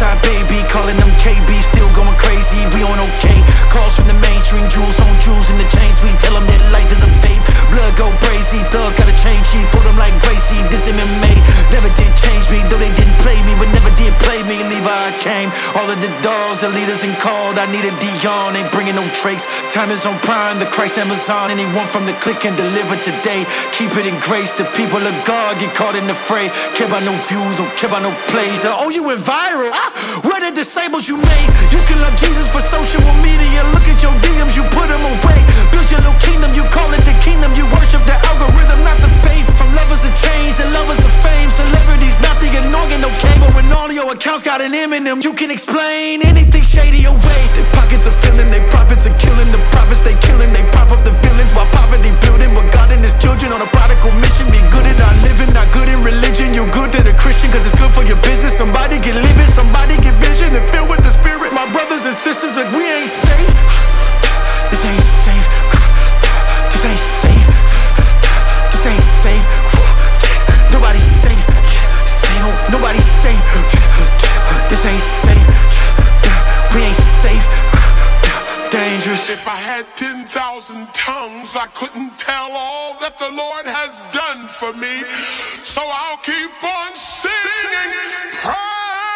Southside baby, calling them KB, still going crazy, we on okay. Calls from the mainstream, jewels on jewels in the chains, we tell them that life is a vape. Blood go crazy, thugs gotta change, he put them like Gracie. This MMA never did change me, though they didn't play me, but never did play me. Leave how I came, all of the dogs, the leaders and called. I need a Dion, ain't bringing no tricks. Time is on Prime, the Christ Amazon. Anyone from the click can deliver today. Keep it in grace, the people of God get caught in the fray. Care about no views, don't care about no plays. Oh, you went viral, where the disciples you made. You can love Jesus for social media. Look at your DMs, you put them away. Build your little kingdom, you call it the kingdom. You worship the algorithm, not the faith. From lovers of change to lovers of fame. Celebrities, not the annoying, okay. But when all your accounts got an M in them, you can explain anything shady away. Their pockets are filling, their profits are killing. The prophets they killing, they prop up the villains while poverty building. But God and his children on a prodigal mission. Be good at our living, not good in religion. You good to the Christian cause it's good for your business. Somebody get living, somebody get vision and filled with the spirit. My brothers and sisters, like we ain't safe. This ain't safe. This ain't safe. This ain't safe. Nobody's safe. Nobody's safe. This ain't safe. We ain't safe. Dangerous. If I had 10,000 tongues, I couldn't tell all that the Lord has done for me. So I'll keep on singing praise.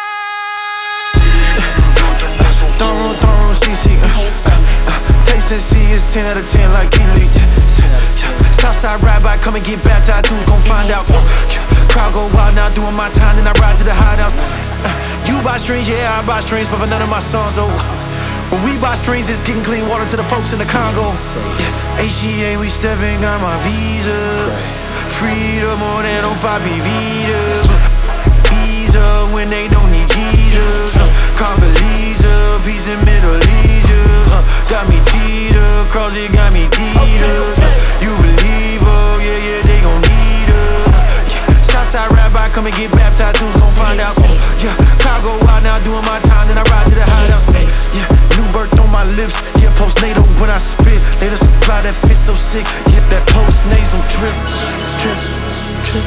Taste and see is 10 out of 10 like Elite. Southside ride by, come and get baptized, who's gon' find out? Crowd go wild now, doing my time, then I ride to the hideout. You buy strings, yeah, I buy strings, but for none of my songs, oh. When we buy strings, it's getting clean water to the folks in the Congo. HGA, we stepping on my visa. Freedom more than on Poppy Vita. Visa when they don't need Jesus. Congolese, peace in Middle East. Got me teed up, cross it got me teed up. You believe, oh yeah, yeah, they gon' need us. Southside rabbi, come and get baptized, who's gon' find out? Yeah, crowd go wild now, doing my time, then I ride to the hideout. Yeah, new birth on my lips, yeah, postnatal when I spit. Later supply that fits so sick, get that post-nasal drip, drip, drip.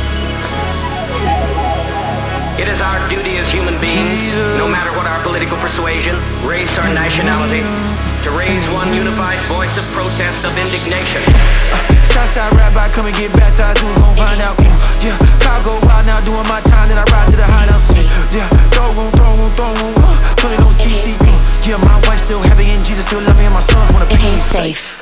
It is our duty as human beings, no matter what our political persuasion, race, or nationality, to raise one unified voice of protest, of indignation. Southside rabbi, come and get baptized, who's gon' find out? Yeah, crowd go wild now, doing my time, then I ride to the hideout. Yeah, throw on, 20 no CC. Yeah, my wife still happy and Jesus still love me and my sons wanna be safe.